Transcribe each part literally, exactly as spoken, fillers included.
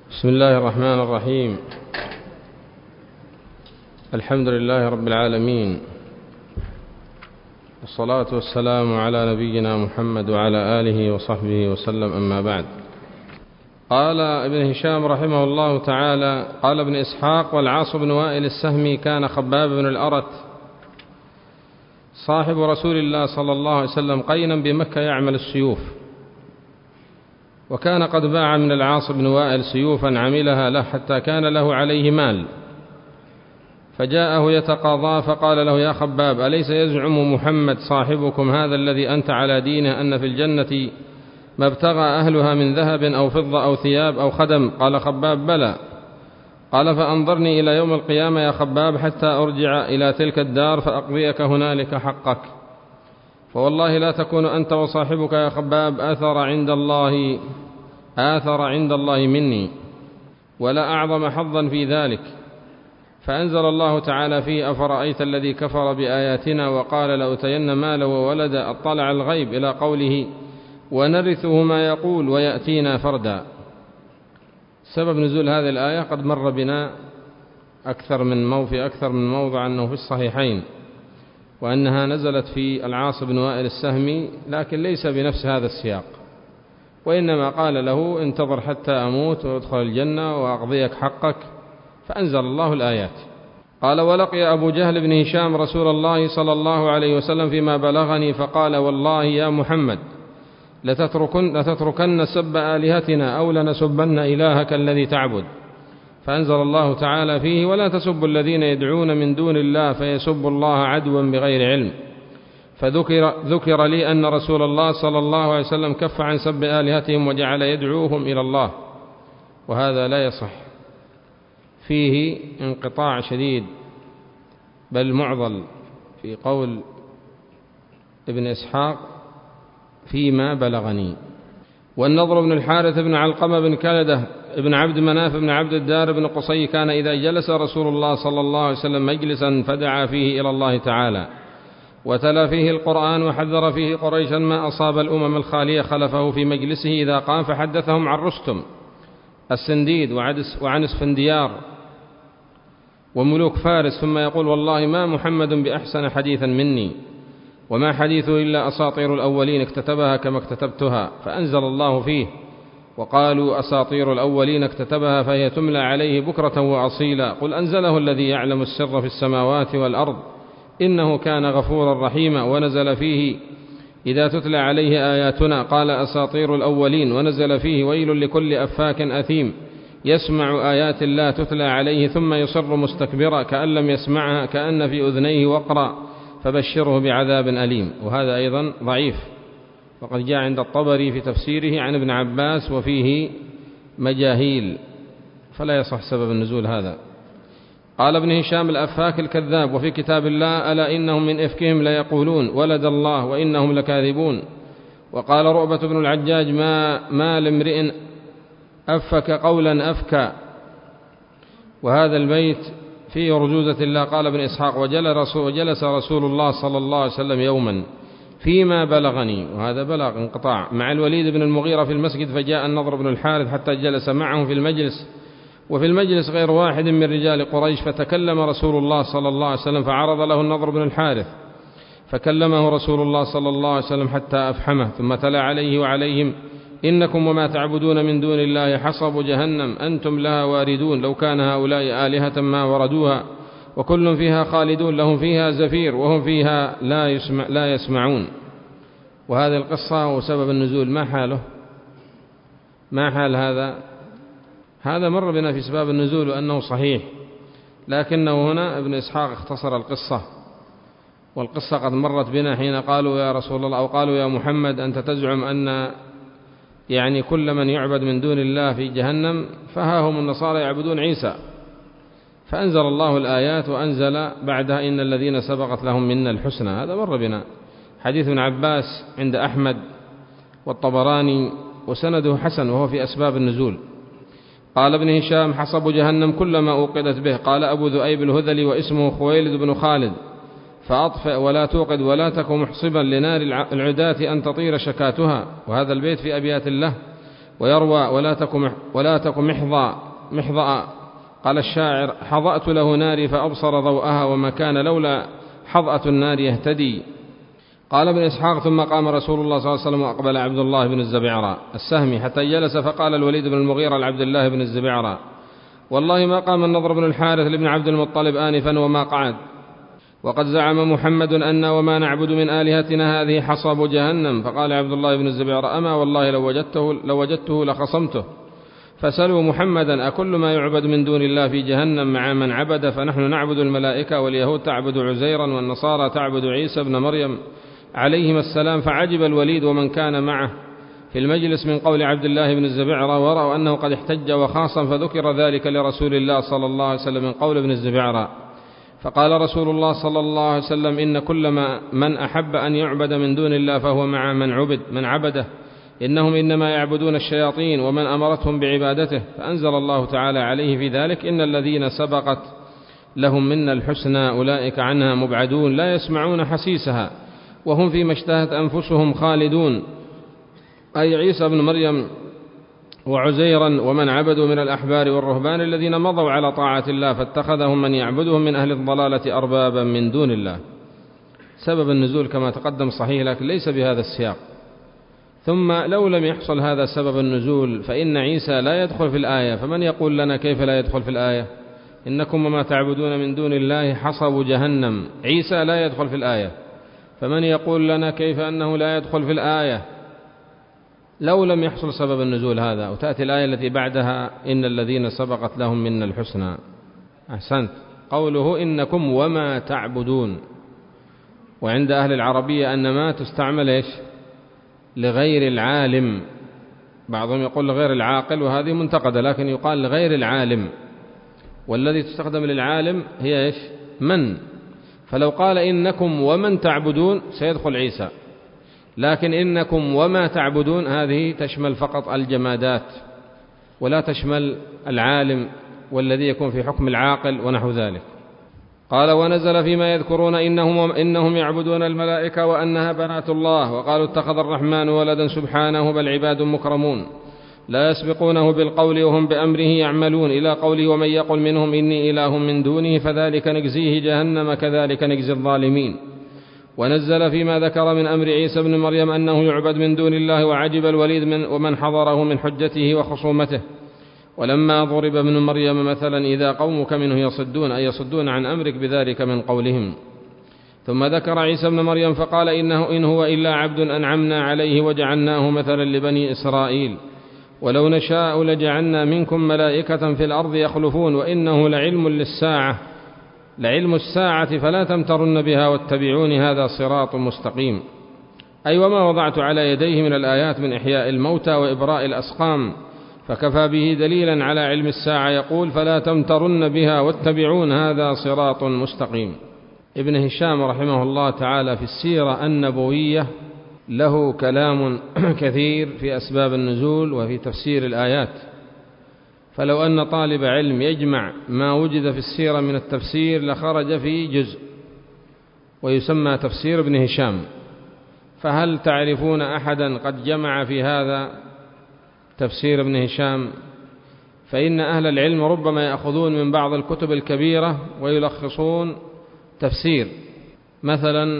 بسم الله الرحمن الرحيم. الحمد لله رب العالمين، والصلاة والسلام على نبينا محمد وعلى آله وصحبه وسلم، أما بعد. قال ابن هشام رحمه الله تعالى: قال ابن إسحاق: والعاص بن وائل السهمي كان خباب بن الأرت صاحب رسول الله صلى الله عليه وسلم قينا بمكة يعمل السيوف، وكان قد باع من العاص بن وائل سيوفا عملها له حتى كان له عليه مال، فجاءه يتقاضى فقال له: يا خباب، أليس يزعم محمد صاحبكم هذا الذي أنت على دينه أن في الجنة ما ابتغى أهلها من ذهب أو فضة أو ثياب أو خدم؟ قال خباب: بلى. قال: فأنظرني إلى يوم القيامة يا خباب حتى أرجع إلى تلك الدار فأقضيك هنالك حقك، فوالله لا تكون أنت وصاحبك يا خباب آثر عند الله آثر عند الله مني، ولا أعظم حظا في ذلك. فأنزل الله تعالى فيه: أفرأيت الذي كفر بآياتنا وقال لأوتين مالا وولدا، اطلع الغيب، إلى قوله: ونرثه ما يقول ويأتينا فردا. سبب نزول هذه الآية قد مر بنا أكثر من مو في أكثر من موضع أنه في الصحيحين، وأنها نزلت في العاص بن وائل السهمي، لكن ليس بنفس هذا السياق، وإنما قال له: انتظر حتى أموت وادخل الجنة وأقضيك حقك، فأنزل الله الآيات. قال: ولقي أبو جهل بن هشام رسول الله صلى الله عليه وسلم فيما بلغني فقال: والله يا محمد لتتركن, لتتركن سب آلهتنا أو لنسبن إلهك الذي تعبد. فأنزل الله تعالى فيه: ولا تسبوا الذين يدعون من دون الله فيسبوا الله عدوا بغير علم. فذكر ذكر لي أن رسول الله صلى الله عليه وسلم كف عن سب آلهتهم وجعل يدعوهم إلى الله، وهذا لا يصح، فيه انقطاع شديد بل معضل في قول ابن إسحاق فيما بلغني. والنضر بن الحارث بن علقمة بن كلدة ابن عبد مناف بن عبد الدار بن قصي كان إذا جلس رسول الله صلى الله عليه وسلم مجلسا فدعا فيه إلى الله تعالى وتلا فيه القرآن وحذر فيه قريشا ما أصاب الأمم الخالية خلفه في مجلسه إذا قام فحدثهم عن رستم السنديد وعن اسفنديار وملوك فارس، ثم يقول: والله ما محمد بأحسن حديثا مني، وما حديثه إلا أساطير الأولين اكتتبها كما اكتتبتها. فأنزل الله فيه: وقالوا أساطير الأولين اكتتبها فهي تملى عليه بكرة وأصيلا، قل أنزله الذي يعلم السر في السماوات والأرض إنه كان غفورا رحيما. ونزل فيه: إذا تتلى عليه آياتنا قال أساطير الأولين. ونزل فيه: ويل لكل أفاك أثيم يسمع آيات الله تتلى عليه ثم يصر مستكبرا كأن لم يسمعها كأن في أذنيه وقرا فبشره بعذاب أليم. وهذا أيضا ضعيف، وقد جاء عند الطبري في تفسيره عن ابن عباس وفيه مجاهيل، فلا يصح سبب النزول هذا. قال ابن هشام: الأفاك الكذاب. وفي كتاب الله: ألا إنهم من إفكهم ليقولون ولد الله وإنهم لكاذبون. وقال رؤبة بن العجاج: ما, ما لامرئ أفك قولا أفكى. وهذا البيت فيه رجوزة الله. قال ابن إسحاق: وجلس رسول الله صلى الله عليه وسلم يوما فيما بلغني، وهذا بلغ انقطاع، مع الوليد بن المغيرة في المسجد، فجاء النضر بن الحارث حتى جلس معه في المجلس، وفي المجلس غير واحد من رجال قريش، فتكلم رسول الله صلى الله عليه وسلم فعرض له النضر بن الحارث، فكلمه رسول الله صلى الله عليه وسلم حتى أفحمه، ثم تلا عليه: وعليهم إنكم وما تعبدون من دون الله حصب جهنم أنتم لها واردون، لو كان هؤلاء آلهة ما وردوها وكل فيها خالدون، لهم فيها زفير وهم فيها لا, يسمع لا يسمعون. وهذه القصة وسبب النزول ما حاله؟ ما حال هذا؟ هذا مر بنا في سباب النزول وأنه صحيح، لكنه هنا ابن إسحاق اختصر القصة، والقصة قد مرت بنا حين قالوا: يا رسول الله، أو قالوا: يا محمد، أنت تزعم أن يعني كل من يعبد من دون الله في جهنم، فها هم النصارى يعبدون عيسى. فأنزل الله الآيات وأنزل بعدها: إن الذين سبقت لهم منا الحسنى. هذا مر بنا، حديث ابن عباس عند أحمد والطبراني وسنده حسن، وهو في أسباب النزول. قال ابن هشام: حصب جهنم كلما أوقدت به. قال أبو ذؤيب الهذلي واسمه خويلد بن خالد: فأطفئ ولا توقد ولا تك محصبا لنار العداة أن تطير شكاتها. وهذا البيت في أبيات الله: ويروى ولا تك ولا تك محظى محظأ. قال الشاعر: حظأت له ناري فأبصر ضوءها، وما كان لولا حظأة النار يهتدي. قال ابن إسحاق: ثم قام رسول الله صلى الله عليه وسلم وأقبل عبد الله بن الزبعرى السهمي حتى جلس، فقال الوليد بن المغيرة لعبد الله بن الزبعرى: والله ما قام النضر بن الحارث لابن عبد المطلب آنفا وما قعد، وقد زعم محمد أن وما نعبد من آلهتنا هذه حصب جهنم. فقال عبد الله بن الزبعرى: أما والله لو وجدته, لو وجدته لخصمته. فسألوا محمدا: أكل ما يعبد من دون الله في جهنم مع من عبد؟ فنحن نعبد الملائكة، واليهود تعبد عزيرا، والنصارى تعبد عيسى بن مريم عليهما السلام. فعجب الوليد ومن كان معه في المجلس من قول عبد الله بن الزبعرى، ورأوا أنه قد احتج وخاصم، فذكر ذلك لرسول الله صلى الله عليه وسلم من قول ابن الزبعرى. فقال رسول الله صلى الله عليه وسلم: إن كل ما من أحب أن يعبد من دون الله فهو مع من عبد من عبده، إنهم إنما يعبدون الشياطين ومن أمرتهم بعبادته. فأنزل الله تعالى عليه في ذلك: إن الذين سبقت لهم منا الحسنى أولئك عنها مبعدون، لا يسمعون حسيسها وهم فيما اشتهت أنفسهم خالدون، أي عيسى بن مريم وعزيرا ومن عبدوا من الأحبار والرهبان الذين مضوا على طاعة الله، فاتخذهم من يعبدهم من أهل الضلالة أربابا من دون الله. سبب النزول كما تقدم صحيح، لكن ليس بهذا السياق. ثم لو لم يحصل هذا سبب النزول فإن عيسى لا يدخل في الآية، فمن يقول لنا كيف لا يدخل في الآية؟ إنكم وما تعبدون من دون الله حصب جهنم. عيسى لا يدخل في الآية، فمن يقول لنا كيف أنه لا يدخل في الآية لو لم يحصل سبب النزول هذا؟ وتأتي الآية التي بعدها: إن الذين سبقت لهم منا الحسنى. أحسنت. قوله إنكم وما تعبدون، وعند أهل العربية أن ما تستعمل إيش؟ لغير العالم، بعضهم يقول لغير العاقل وهذه منتقدة، لكن يقال لغير العالم، والذي تستخدم للعالم هي إيش؟ من. فلو قال إنكم ومن تعبدون سيدخل عيسى، لكن إنكم وما تعبدون هذه تشمل فقط الجمادات ولا تشمل العالم والذي يكون في حكم العاقل ونحو ذلك. قال: ونزل فيما يذكرون إنهم, إنهم يعبدون الملائكة وأنها بنات الله، وقالوا اتخذ الرحمن ولدا سبحانه بل عباد مكرمون لا يسبقونه بالقول وهم بأمره يعملون، إلى قوله: ومن يقل منهم إني إله من دونه فذلك نجزيه جهنم كذلك نجزي الظالمين. ونزل فيما ذكر من أمر عيسى بن مريم أنه يعبد من دون الله، وعجب الوليد من ومن حضره من حجته وخصومته. ولما ضرب ابن مريم مثلا إذا قومك منه يصدون، أي يصدون عن أمرك بذلك من قولهم. ثم ذكر عيسى بن مريم فقال: إنه إن هو إلا عبد أنعمنا عليه وجعلناه مثلا لبني إسرائيل، ولو نشاء لجعلنا منكم ملائكة في الأرض يخلفون، وإنه لعلم للساعة لعلم الساعة فلا تمترن بها واتبعون هذا صراط مستقيم. أي وما وضعت على يديه من الآيات من إحياء الموتى وإبراء الأسقام فكفى به دليلا على علم الساعة. يقول: فلا تمترن بها واتبعون هذا صراط مستقيم. ابن هشام رحمه الله تعالى في السيرة النبوية له كلام كثير في أسباب النزول وفي تفسير الآيات، فلو أن طالب علم يجمع ما وجد في السيرة من التفسير لخرج في جزء ويسمى تفسير ابن هشام. فهل تعرفون أحدا قد جمع في هذا تفسير ابن هشام؟ فإن أهل العلم ربما يأخذون من بعض الكتب الكبيرة ويلخصون تفسير، مثلا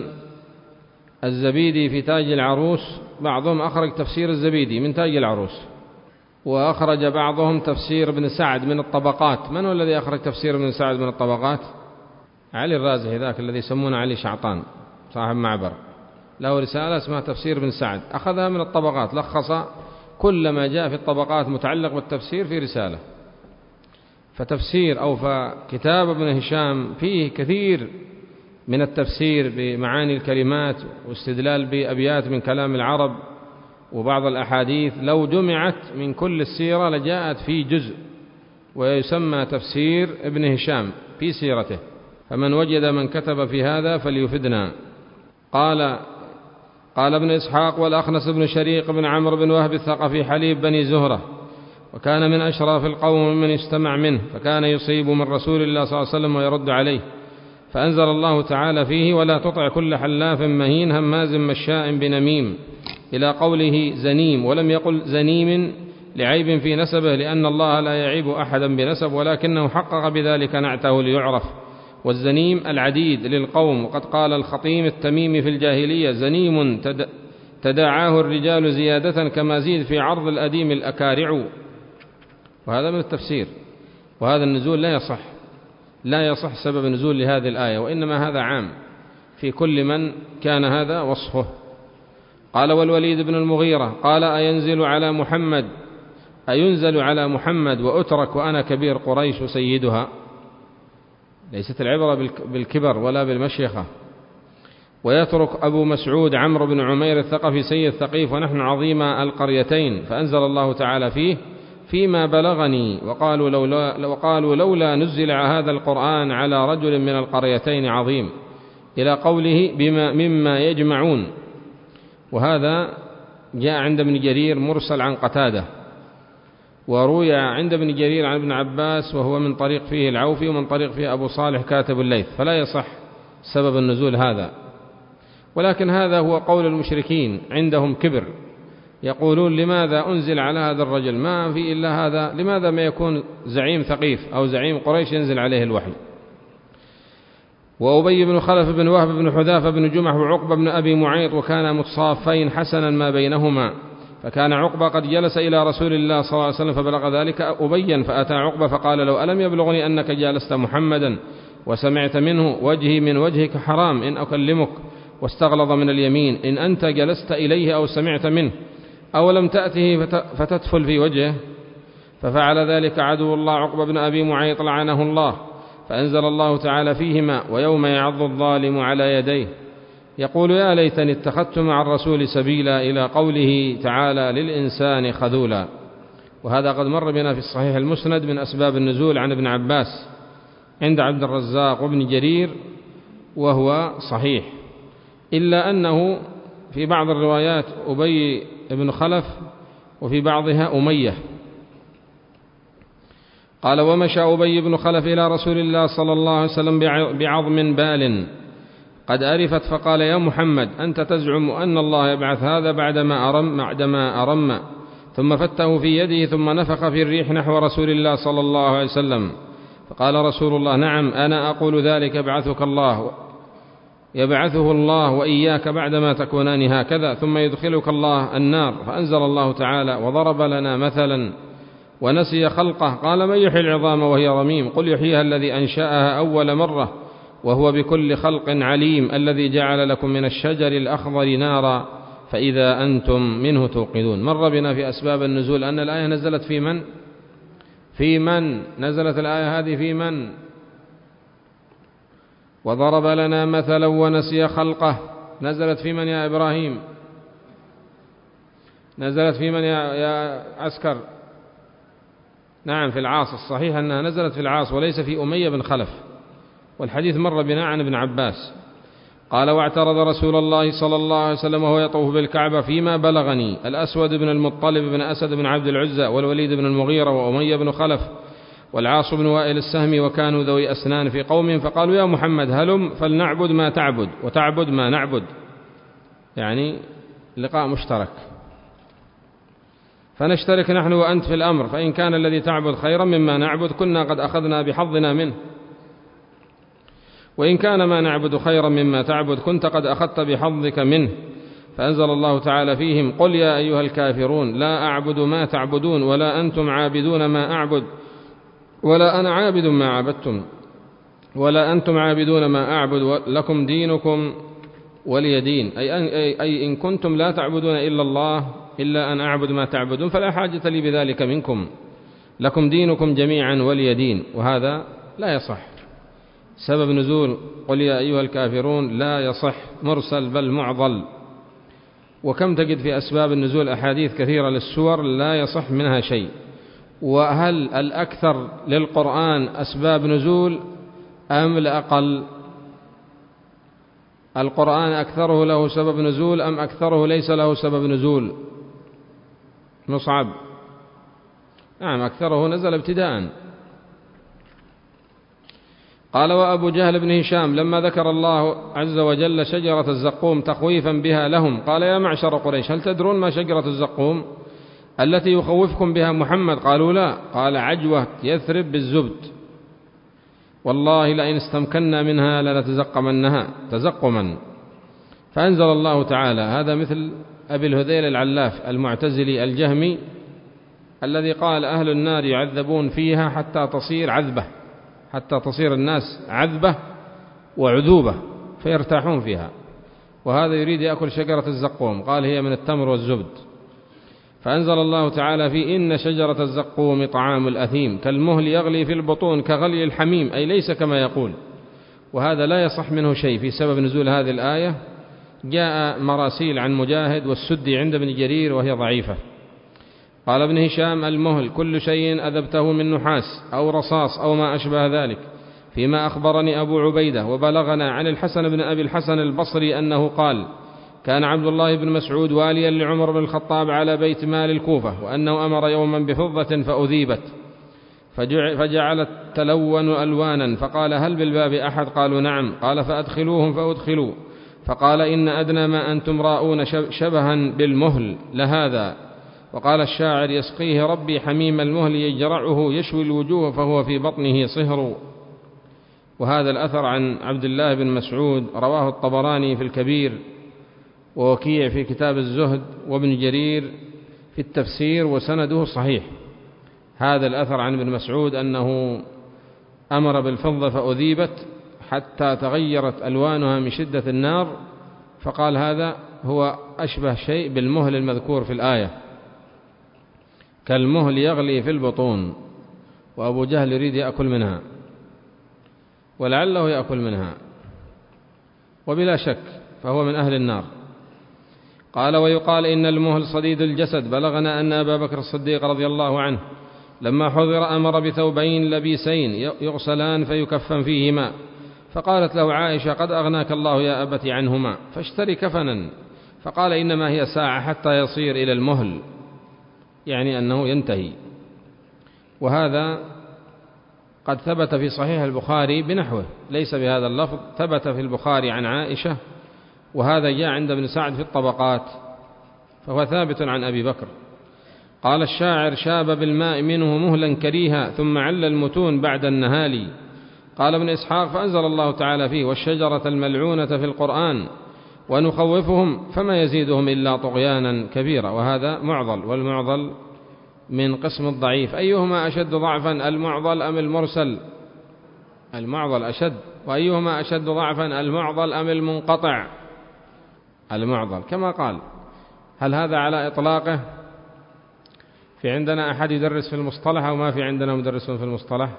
الزبيدي في تاج العروس، بعضهم أخرج تفسير الزبيدي من تاج العروس، وأخرج بعضهم تفسير ابن سعد من الطبقات. من هو الذي أخرج تفسير ابن سعد من الطبقات؟ علي الرازي، ذاك الذي يسمونه علي شعطان صاحب معبر، له رسالة اسمها تفسير ابن سعد، أخذها من الطبقات، لخص كل ما جاء في الطبقات متعلق بالتفسير في رسالة. فتفسير أو فكتاب ابن هشام فيه كثير من التفسير بمعاني الكلمات واستدلال بأبيات من كلام العرب وبعض الأحاديث، لو جمعت من كل السيرة لجاءت في جزء ويسمى تفسير ابن هشام في سيرته، فمن وجد من كتب في هذا فليفدنا. قال قال ابن إسحاق: والأخنس بن شريق بن عمرو بن وهب الثقفي حليب بني زهرة، وكان من أشراف القوم ممن يستمع منه، فكان يصيب من رسول الله صلى الله عليه وسلم ويرد عليه، فأنزل الله تعالى فيه: ولا تطع كل حلاف مهين هماز مشاء بنميم، إلى قوله زنيم، ولم يقل زنيم لعيب في نسبه، لأن الله لا يعيب أحدا بنسب، ولكنه حقق بذلك نعته ليعرف. والزنيم العديد للقوم، وقد قال الخطيم التميمي في الجاهلية: زنيم تداعاه الرجال زيادة كما زيد في عرض الأديم الأكارع. وهذا من التفسير. وهذا النزول لا يصح لا يصح سبب نزول لهذه الآية، وإنما هذا عام في كل من كان هذا وصفه. قال: والوليد بن المغيرة قال: أينزل على محمد أينزل على محمد وأترك وأنا كبير قريش سيدها. ليست العبرة بالكبر ولا بالمشيخة. ويترك أبو مسعود عمرو بن عمير الثقفي سيد ثقيف ونحن عظيم القريتين، فأنزل الله تعالى فيه: فيما بلغني وقالوا لولا, وقالوا لولا نزل هذا القرآن على رجل من القريتين عظيم، إلى قوله بما مما يجمعون. وهذا جاء عند ابن جرير مرسل عن قتادة، وروي عند ابن جرير عن ابن عباس، وهو من طريق فيه العوفي ومن طريق فيه أبو صالح كاتب الليث، فلا يصح سبب النزول هذا. ولكن هذا هو قول المشركين، عندهم كبر، يقولون: لماذا أنزل على هذا الرجل؟ ما في إلا هذا، لماذا ما يكون زعيم ثقيف أو زعيم قريش ينزل عليه الوحي؟ وأبي بن خلف بن وهب بن حذافة بن جمح وعقبة بن أبي معيط، وكان متصافين حسنا ما بينهما، فكان عقبة قد جلس إلى رسول الله صلى الله عليه وسلم فبلغ ذلك أبيا، فأتى عقبة فقال: لو ألم يبلغني أنك جالست محمدا وسمعت منه وجهي من وجهك حرام إن أكلمك، واستغلظ من اليمين: إن أنت جلست إليه أو سمعت منه أو لم تأته فتدفل في وجهه. ففعل ذلك عدو الله عقبة بن أبي معيط لعنه الله، فأنزل الله تعالى فيهما: ويوم يعض الظالم على يديه يقول يا ليتني اتخذت مع الرسول سبيلا، إلى قوله تعالى: للإنسان خذولا. وهذا قد مر بنا في الصحيح المسند من أسباب النزول عن ابن عباس عند عبد الرزاق وابن جرير، وهو صحيح، إلا أنه في بعض الروايات أبي بن خلف وفي بعضها أمية. قال: ومشى أبي بن خلف إلى رسول الله صلى الله عليه وسلم بعظم بال قد أرفت، فقال: يا محمد، أنت تزعم أن الله يبعث هذا بعدما أرم, بعدما أرم ثم فته في يده ثم نفخ في الريح نحو رسول الله صلى الله عليه وسلم. فقال رسول الله: نعم، أنا أقول ذلك يبعثك الله يبعثه الله وإياك بعدما تكونان هكذا، ثم يدخلك الله النار. فأنزل الله تعالى: وضرب لنا مثلا ونسي خلقه قال: من يحيي العظام وهي رميم؟ قل يحييها الذي أنشأها أول مرة وهو بكل خلق عليم، الذي جعل لكم من الشجر الأخضر نارا فإذا أنتم منه توقدون. مر بنا في أسباب النزول أن الآية نزلت في من؟ في من نزلت الآية هذه؟ في من؟ وضرب لنا مثلا ونسي خلقه نزلت في من يا إبراهيم؟ نزلت في من يا, يا عسكر؟ نعم، في العاص. الصحيح أنها نزلت في العاص وليس في أمية بن خلف، والحديث مر بنا عن ابن عباس. قال: واعترض رسول الله صلى الله عليه وسلم وهو يطوف بالكعبة فيما بلغني الأسود بن المطلب بن أسد بن عبد العزى والوليد بن المغيرة وأمية بن خلف والعاص بن وائل السهمي، وكانوا ذوي أسنان في قوم، فقالوا: يا محمد، هلم فلنعبد ما تعبد وتعبد ما نعبد، يعني لقاء مشترك، فنشترك نحن وأنت في الأمر، فإن كان الذي تعبد خيرا مما نعبد كنا قد أخذنا بحظنا منه، وإن كان ما نعبد خيرا مما تعبد كنت قد أخذت بحظك منه. فأنزل الله تعالى فيهم: قل يا أيها الكافرون لا أعبد ما تعبدون ولا أنتم عابدون ما أعبد ولا أنا عابد ما عبدتم ولا أنتم عابدون ما أعبد لكم دينكم ولي دين. أي, أي, أي إن كنتم لا تعبدون إلا الله إلا أن أعبد ما تعبدون فلا حاجة لي بذلك منكم، لكم دينكم جميعا ولي دين. وهذا لا يصح. سبب نزول قل يا أيها الكافرون لا يصح، مرسل بل معضل. وكم تجد في أسباب النزول أحاديث كثيرة للسور لا يصح منها شيء. وهل الأكثر للقرآن أسباب نزول أم الأقل؟ القرآن أكثره له سبب نزول أم أكثره ليس له سبب نزول؟ مصعب: نعم، أكثره نزل ابتداء. قال: وأبو جهل بن هشام لما ذكر الله عز وجل شجرة الزقوم تخويفا بها لهم قال: يا معشر قريش، هل تدرون ما شجرة الزقوم؟ التي يخوفكم بها محمد؟ قالوا لا. قال عجوة يثرب بالزبد، والله لئن استمكنا منها لنتزقمنها تزقما. فأنزل الله تعالى: هذا مثل أبي الهذيل العلاف المعتزلي الجهمي الذي قال أهل النار يعذبون فيها حتى تصير عذبة، حتى تصير الناس عذبة وعذوبة فيرتاحون فيها، وهذا يريد يأكل شجرة الزقوم، قال هي من التمر والزبد. فأنزل الله تعالى في: إن شجرة الزقوم طعام الأثيم كالمهل يغلي في البطون كغلي الحميم، أي ليس كما يقول. وهذا لا يصح منه شيء. في سبب نزول هذه الآية جاء مراسيل عن مجاهد والسدي عند ابن جرير وهي ضعيفة. قال ابن هشام: المهل كل شيء أذبته من نحاس أو رصاص أو ما أشبه ذلك، فيما أخبرني أبو عبيدة وبلغنا عن الحسن بن أبي الحسن البصري أنه قال: كان عبد الله بن مسعود واليا لعمر بن الخطاب على بيت مال الكوفة، وأنه أمر يوما بفضة فأذيبت فجعلت تلون ألوانا، فقال: هل بالباب أحد؟ قالوا: نعم. قال: فأدخلوهم فأدخلوا، فقال: إن أدنى ما أنتم راؤون شبها بالمهل لهذا. وقال الشاعر: يسقيه ربي حميم المهل يجرعه يشوي الوجوه فهو في بطنه صهر. وهذا الأثر عن عبد الله بن مسعود رواه الطبراني في الكبير، ووكيع في كتاب الزهد، وابن جرير في التفسير، وسنده صحيح. هذا الأثر عن ابن مسعود أنه أمر بالفضة فأذيبت حتى تغيرت ألوانها من شدة النار، فقال هذا هو أشبه شيء بالمهل المذكور في الآية، كالمهل يغلي في البطون. وأبو جهل يريد يأكل منها، ولعله يأكل منها، وبلا شك فهو من أهل النار. قال: ويقال إن المهل صديد الجسد. بلغنا أن أبا بكر الصديق رضي الله عنه لما حضر أمر بثوبين لبيسين يغسلان فيكفن فيهما، فقالت له عائشة: قد أغناك الله يا أبت عنهما، فاشتري كفنا. فقال: إنما هي ساعة حتى يصير إلى المهل، يعني أنه ينتهي. وهذا قد ثبت في صحيح البخاري بنحوه، ليس بهذا اللفظ، ثبت في البخاري عن عائشة، وهذا جاء عند ابن سعد في الطبقات، فهو ثابت عن أبي بكر. قال الشاعر: شاب بالماء منه مهلا كريها، ثم عل المتون بعد النهالي. قال ابن إسحاق: فأنزل الله تعالى فيه: والشجرة الملعونة في القرآن ونخوفهم فما يزيدهم إلا طغيانا كبيرا. وهذا معضل، والمعضل من قسم الضعيف. أيهما أشد ضعفا، المعضل أم المرسل؟ المعضل أشد. وأيهما أشد ضعفا، المعضل أم المنقطع؟ المعضل، كما قال. هل هذا على إطلاقه؟ في عندنا أحد يدرس في المصطلح أو ما في عندنا مدرس في المصطلح؟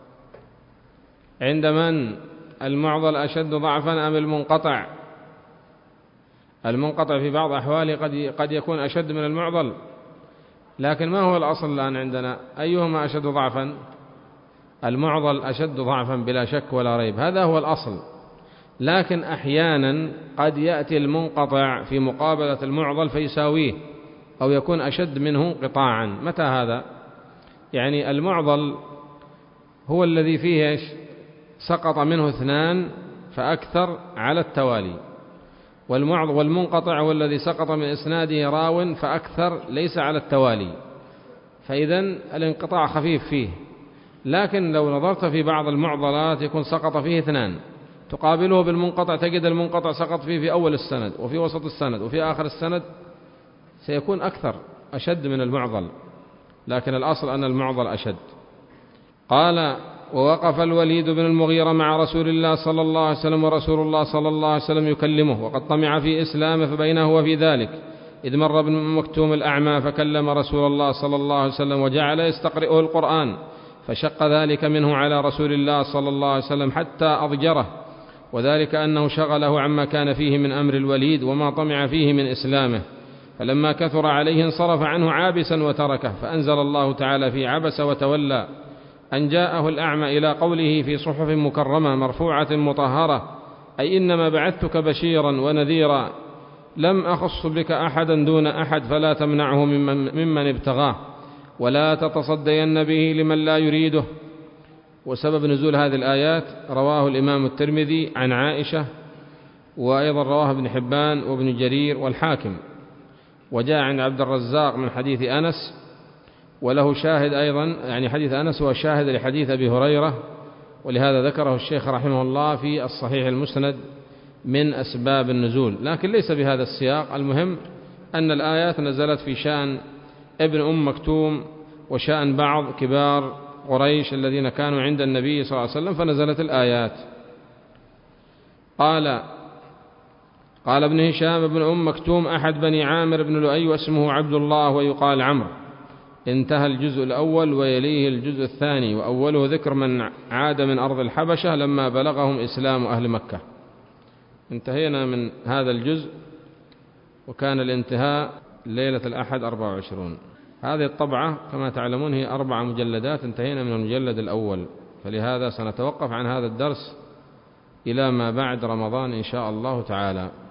عند من المعضل أشد ضعفا أم المنقطع؟ المنقطع في بعض أحواله قد قد يكون أشد من المعضل، لكن ما هو الأصل الآن عندنا؟ أيهما أشد ضعفا؟ المعضل أشد ضعفا بلا شك ولا ريب، هذا هو الأصل. لكن أحيانا قد يأتي المنقطع في مقابلة المعضل فيساويه أو يكون أشد منه انقطاعا. متى هذا؟ يعني المعضل هو الذي فيه سقط منه اثنان فأكثر على التوالي، والمنقطع هو الذي سقط من إسناده راو فأكثر ليس على التوالي، فإذن الانقطاع خفيف فيه. لكن لو نظرت في بعض المعضلات يكون سقط فيه اثنان، تقابله بالمنقطع تجد المنقطع سقط فيه في أول السند وفي وسط السند وفي آخر السند، سيكون أكثر أشد من المعضل، لكن الأصل أن المعضل أشد. قال: ووقف الوليد بن المغيرة مع رسول الله صلى الله عليه وسلم، ورسول الله صلى الله عليه وسلم يكلمه، وقد طمع في إسلامه فبينه وفي ذلك إذ مر ابن مكتوم الأعمى فكلم رسول الله صلى الله عليه وسلم وجعل يستقرئه القرآن، فشق ذلك منه على رسول الله صلى الله عليه وسلم حتى أضجره، وذلك أنه شغله عما كان فيه من أمر الوليد وما طمع فيه من إسلامه، فلما كثر عليه انصرف عنه عابسا وتركه، فأنزل الله تعالى في عبس وتولى أن جاءه الأعمى إلى قوله: في صحف مكرمة مرفوعة مطهرة، أي إنما بعثتك بشيرا ونذيرا، لم أخص بك أحدا دون أحد، فلا تمنعه ممن, ممن ابتغاه، ولا تتصدين به لمن لا يريده. وسبب نزول هذه الآيات رواه الإمام الترمذي عن عائشة، وأيضا رواه ابن حبان وابن جرير والحاكم. وجاء عند عبد الرزاق من حديث أنس، وله شاهد أيضا، يعني حديث أنس هو شاهد لحديث أبي هريرة، ولهذا ذكره الشيخ رحمه الله في الصحيح المسند من أسباب النزول، لكن ليس بهذا السياق. المهم أن الآيات نزلت في شأن ابن أم مكتوم وشأن بعض كبار قريش الذين كانوا عند النبي صلى الله عليه وسلم، فنزلت الآيات. قال قال ابن هشام ابن أم مكتوم أحد بني عامر بن لؤي واسمه عبد الله ويقال عمرو. انتهى الجزء الأول ويليه الجزء الثاني، وأوله ذكر من عاد من أرض الحبشة لما بلغهم إسلام أهل مكة. انتهينا من هذا الجزء، وكان الانتهاء ليلة الأحد أربعة وعشرين. هذه الطبعة كما تعلمون هي أربع مجلدات، انتهينا من المجلد الأول، فلهذا سنتوقف عن هذا الدرس إلى ما بعد رمضان إن شاء الله تعالى.